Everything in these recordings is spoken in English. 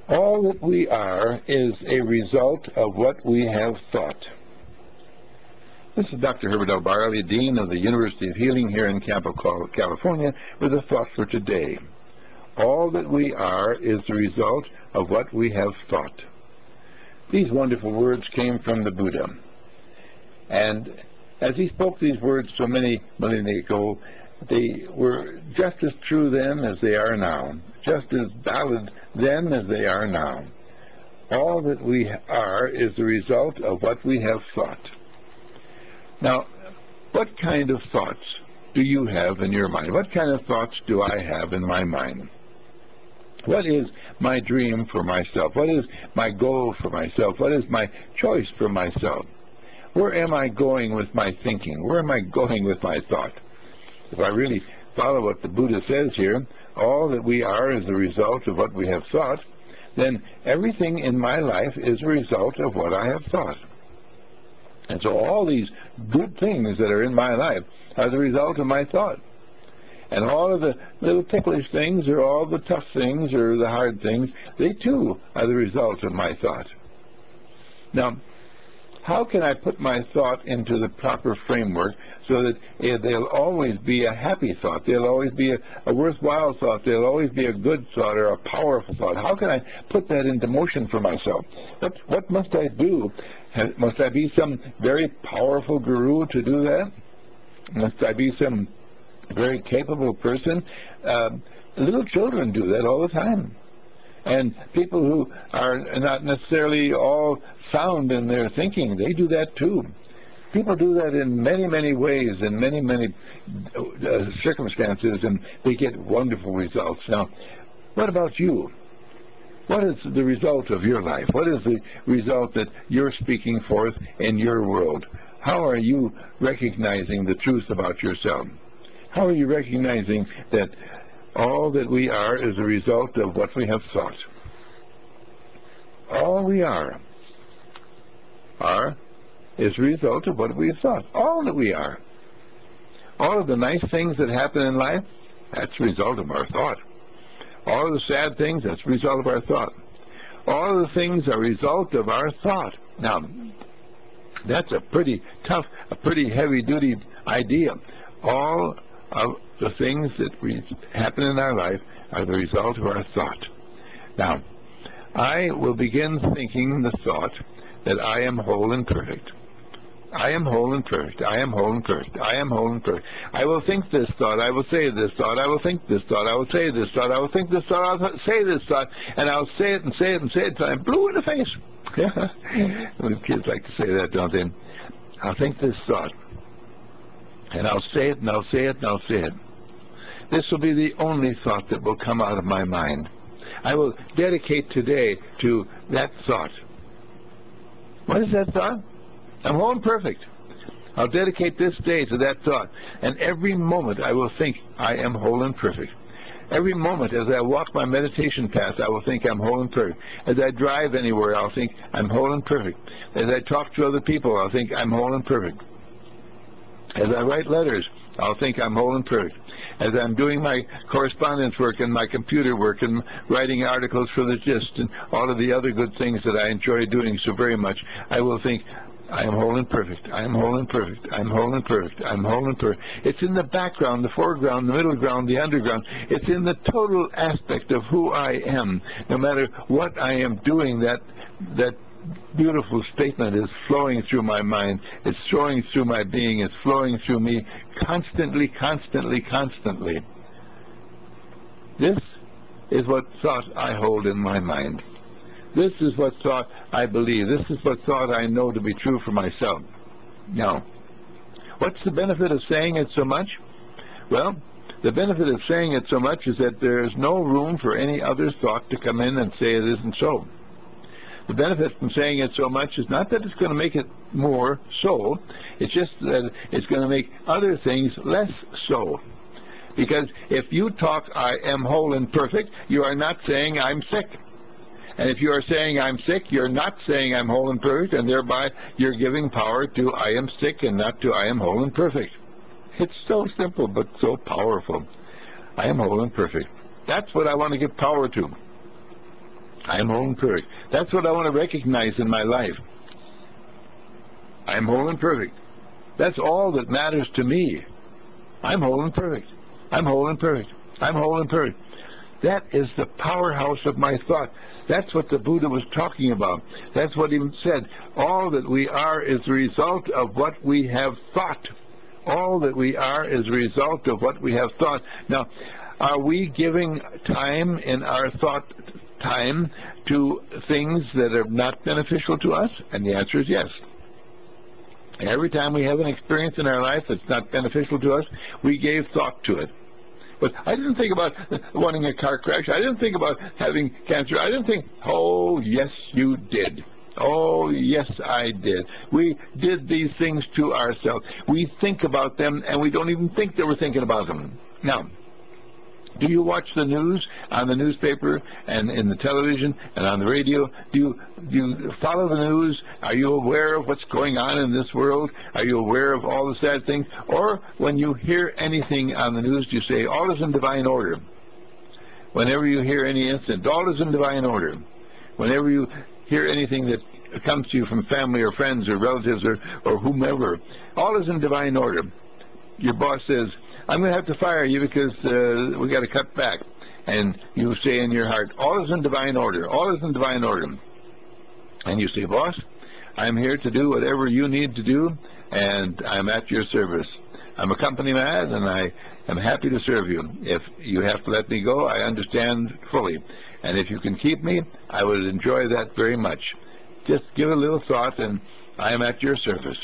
All that we are is a result of what we have thought. This is Dr. Herbert L. Barley, Dean of the University of Healing here in Campo, California, with a thought for today. All that we are is the result of what we have thought. These wonderful words came from the Buddha. And as he spoke these words so many millennia ago, they were just as true then as they are now, just as valid then as they are now. All that we are is the result of what we have thought. Now, what kind of thoughts do you have in your mind? What kind of thoughts do I have in my mind? What is my dream for myself? What is my goal for myself? What is my choice for myself? Where am I going with my thinking? Where am I going with my thought? If I really follow what the Buddha says here, all that we are is the result of what we have thought, then everything in my life is a result of what I have thought. And so all these good things that are in my life are the result of my thought. And all of the little ticklish things, or all the tough things, or the hard things, they too are the result of my thought. Now, how can I put my thought into the proper framework so that they'll always be a happy thought, they'll always be a worthwhile thought, they'll always be a good thought or a powerful thought? How can I put that into motion for myself? What must I do? Must I be some very powerful guru to do that? Must I be some very capable person? Little children do that all the time. And people who are not necessarily all sound in their thinking, they do that too. People do that in many, many ways, in many, many circumstances, and they get wonderful results. Now, what about you? What is the result of your life? What is the result that you're speaking forth in your world? How are you recognizing the truth about yourself? How are you recognizing that all that we are is a result of what we have thought? All we are is a result of what we have thought. All that we are. All of the nice things that happen in life, that's a result of our thought. All of the sad things, that's a result of our thought. All of the things are a result of our thought. Now, that's a pretty tough, a pretty heavy-duty idea. All of the things that happen in our life are the result of our thought. Now, I will begin thinking the thought that I am whole and perfect. I am whole and perfect. I am whole and perfect. I am whole and perfect. I will think this thought. I will say this thought. I will think this thought. I will say this thought. I will think this thought. I will say this thought. And I'll say it and say it and say it until I'm blue in the face. The kids like to say that, don't they? I'll think this thought. And I'll say it and I'll say it and I'll say it. This will be the only thought that will come out of my mind. I will dedicate today to that thought. What is that thought? I'm whole and perfect. I'll dedicate this day to that thought. And every moment I will think I am whole and perfect. Every moment as I walk my meditation path, I will think I'm whole and perfect. As I drive anywhere, I'll think I'm whole and perfect. As I talk to other people, I'll think I'm whole and perfect. As I write letters, I'll think I'm whole and perfect. As I'm doing my correspondence work and my computer work and writing articles for the Gist and all of the other good things that I enjoy doing so very much, I will think I am whole and perfect. I am whole and perfect. I'm whole and perfect. I'm whole and perfect. It's in the background, the foreground, the middle ground, the underground. It's in the total aspect of who I am. No matter what I am doing, that beautiful statement is flowing through my mind. It's flowing through my being. It's flowing through me constantly, constantly, constantly. This is what thought I hold in my mind. This is what thought I believe. This is what thought I know to be true for myself. Now, what's the benefit of saying it so much? Well, the benefit of saying it so much is that there is no room for any other thought to come in and say it isn't so. The benefit from saying it so much is not that it's going to make it more so, it's just that it's going to make other things less so. Because if you talk, I am whole and perfect, you are not saying I'm sick. And if you are saying I'm sick, you're not saying I'm whole and perfect, and thereby you're giving power to I am sick and not to I am whole and perfect. It's so simple but so powerful. I am whole and perfect. That's what I want to give power to. I am whole and perfect. That's what I want to recognize in my life. I am whole and perfect. That's all that matters to me. I'm whole and perfect. I'm whole and perfect. I'm whole and perfect. That is the powerhouse of my thought. That's what the Buddha was talking about. That's what he said. All that we are is the result of what we have thought. All that we are is a result of what we have thought. Now, are we giving time in our thought time to things that are not beneficial to us? And the answer is yes. Every time we have an experience in our life that's not beneficial to us, we gave thought to it. But I didn't think about wanting a car crash. I didn't think about having cancer. I didn't think, oh, yes, you did. Oh, yes, I did. We did these things to ourselves. We think about them, and we don't even think that we're thinking about them. Now, do you watch the news on the newspaper and in the television and on the radio? Do you follow the news? Are you aware of what's going on in this world? Are you aware of all the sad things? Or when you hear anything on the news, do you say, all is in divine order? Whenever you hear any incident, all is in divine order. Whenever you hear anything that comes to you from family or friends or relatives or whomever, all is in divine order. Your boss says, I'm going to have to fire you because we got to cut back. And you say in your heart, all is in divine order. All is in divine order. And you say, boss, I'm here to do whatever you need to do, and I'm at your service. I'm a company man, and I am happy to serve you. If you have to let me go, I understand fully. And if you can keep me, I would enjoy that very much. Just give it a little thought, and I am at your service.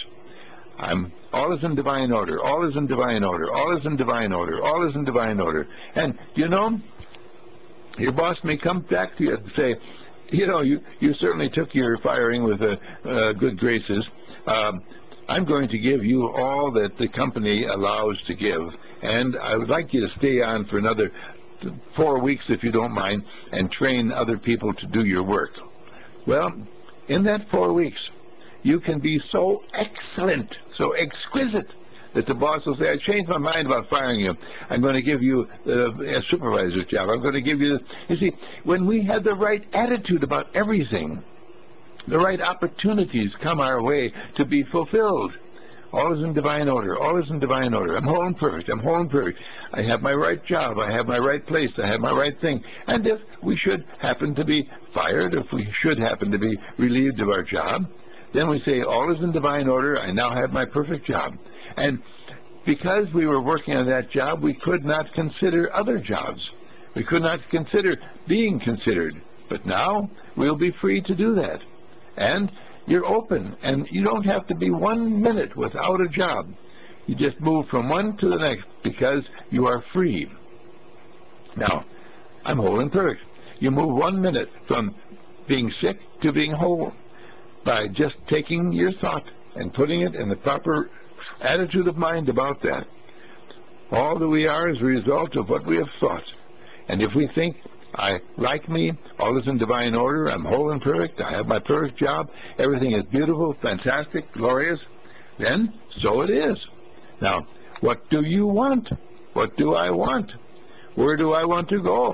All is in divine order. All is in divine order. All is in divine order. All is in divine order. And, you know, your boss may come back to you and say, you know, you certainly took your firing with good graces. I'm going to give you all that the company allows to give, and I would like you to stay on for another 4 weeks, if you don't mind, and train other people to do your work. Well, in that 4 weeks, you can be so excellent, so exquisite, that the boss will say, I changed my mind about firing you. I'm going to give you a supervisor's job. I'm going to give you... You see, when we have the right attitude about everything, the right opportunities come our way to be fulfilled. All is in divine order. All is in divine order. I'm whole and perfect. I'm whole and perfect. I have my right job. I have my right place. I have my right thing. And if we should happen to be fired, if we should happen to be relieved of our job, then we say, all is in divine order. I now have my perfect job. And because we were working on that job, we could not consider other jobs. We could not consider being considered. But now we'll be free to do that. And you're open, and you don't have to be 1 minute without a job. You just move from one to the next because you are free. Now, I'm whole and perfect. You move 1 minute from being sick to being whole by just taking your thought and putting it in the proper attitude of mind about that. All that we are is a result of what we have thought. And if we think, I like me, all is in divine order, I'm whole and perfect, I have my perfect job, everything is beautiful, fantastic, glorious, then so it is. Now, what do you want? What do I want? Where do I want to go?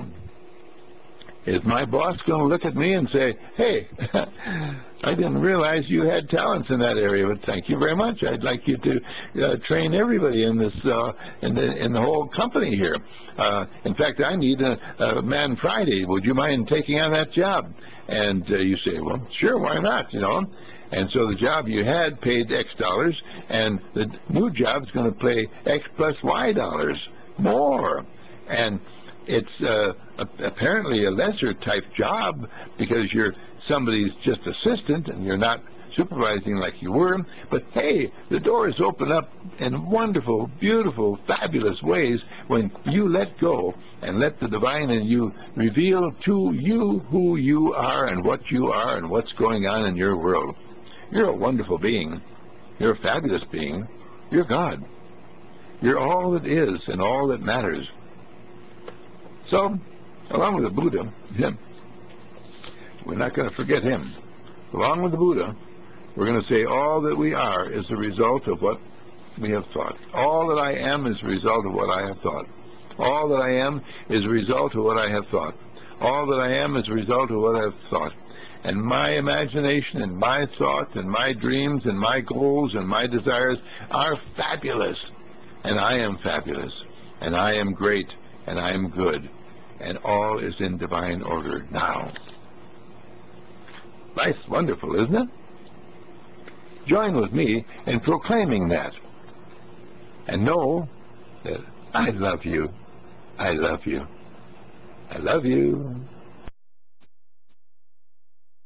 Is my boss going to look at me and say, hey, I didn't realize you had talents in that area, but thank you very much. I'd like you to train everybody in this in the whole company here. In fact, I need a man Friday. Would you mind taking on that job? And you say, well, sure, why not, you know? And so the job you had paid X dollars, and the new job's going to pay X plus Y dollars more. And it's apparently a lesser type job because you're somebody's just assistant and you're not supervising like you were. But hey, the doors open up in wonderful, beautiful, fabulous ways when you let go and let the divine in you reveal to you who you are and what you are and what's going on in your world. You're a wonderful being. You're a fabulous being. You're God. You're all that is and all that matters. So, along with the Buddha, we're not going to forget him. Along with the Buddha, we're going to say all that we are is the result of what we have thought. All that I am is the result of what I have thought. All that I am is a result of what I have thought. All that I am is a result of what I've thought. And my imagination and my thoughts and my dreams and my goals and my desires are fabulous. And I am fabulous. And I am great. And I am good. And all is in divine order now. Nice, wonderful, isn't it? Join with me in proclaiming that. And know that I love you. I love you. I love you.